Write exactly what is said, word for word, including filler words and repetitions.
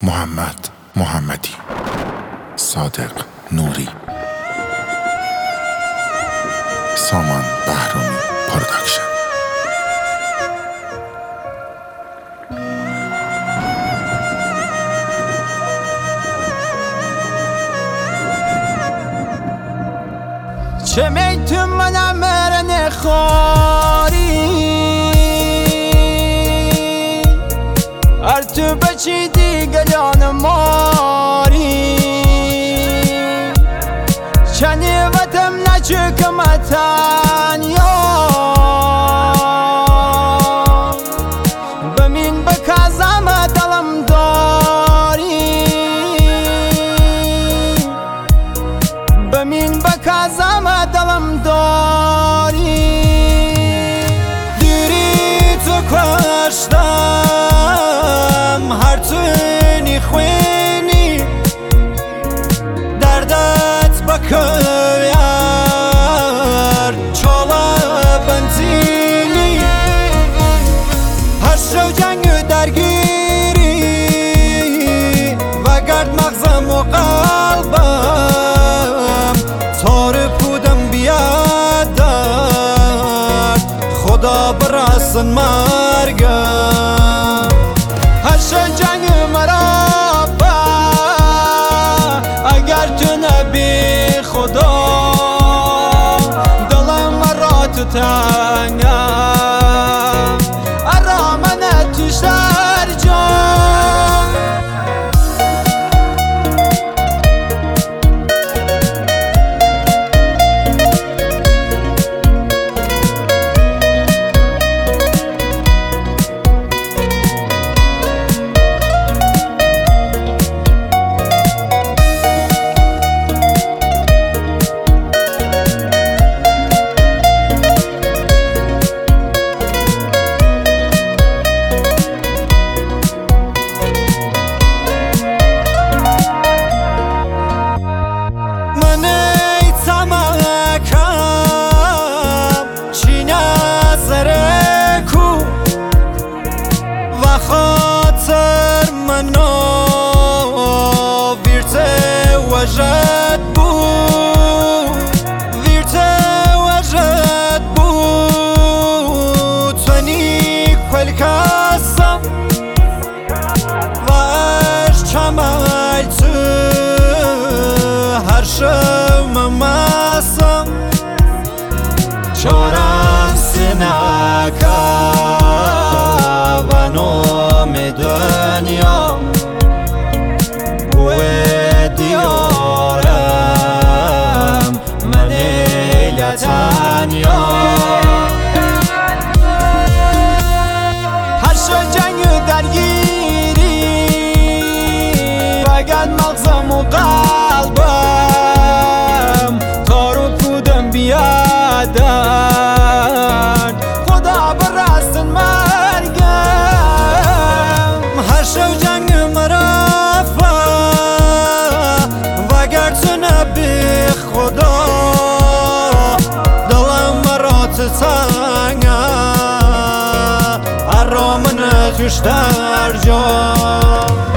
محمد محمدی، صادق نوری، سامان بهرامی پروداکشن. چه میتون منم مرن خاری هر تو بچی دیگه جان ماری چنی وطم نچکم تنیا بمین بکازم دلم داری بمین بکازم دلم داری دیری تو کشتم هر توی خوینی دردت بکویر چالا بنزینی هر شو جنگ درگیری و گرد مغزم و قلبم تاره پودم بیادر خدا برسن مرگم هر شو جنگ مرا با اگر تو نبی خدا دلم مرا تو تنگم ارامن تو شر جان خاطر منو ویرته وجد بود ویرته وجد بود تونی کل کسم و اش چمال تو هر شو مماسم چورم سنکا دنیا بوی دیارم من ایلتنیا هر شو جنگ درگیری بگن مغزم و قلبم تارو پودم بیادر خدا برسن هر شو جنگ مرافا وگر تو نبی خدا دلم مرا تسنگا ارامن توش در جا